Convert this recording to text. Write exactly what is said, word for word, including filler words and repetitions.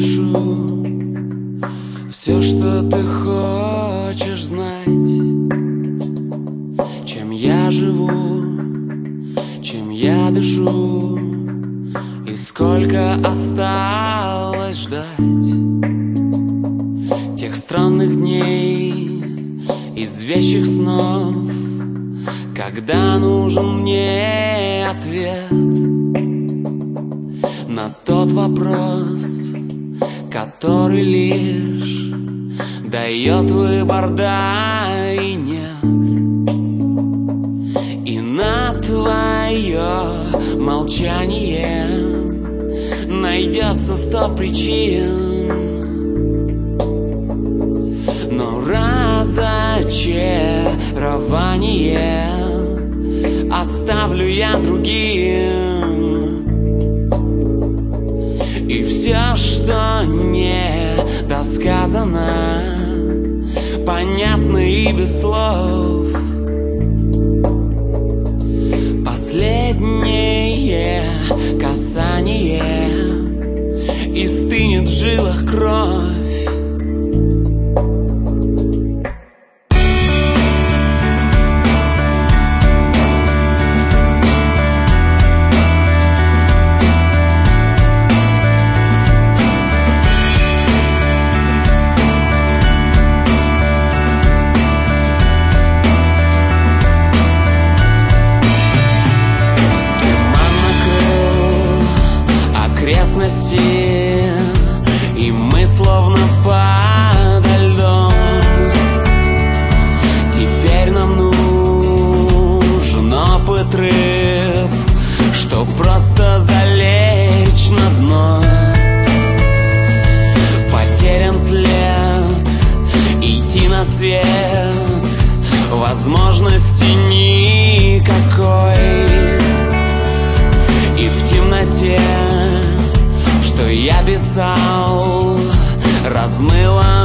напишу все, что ты хочешь знать. Чем я живу, чем я дышу, и сколько осталось ждать тех странных дней из вещих снов, когда нужен мне ответ на тот вопрос, который лишь дает выбор да и нет. И на твое молчание найдется сто причин, но разочарование оставлю я другим. И все, что не досказано, понятно и без слов. Последнее касание, и стынет в жилах кровь. И мы словно подо льдом. Теперь нам нужен опыт рыб, чтоб просто залечь на дно. Потерян след, идти на свет возможности никакой. И в темноте, что я писал, размыло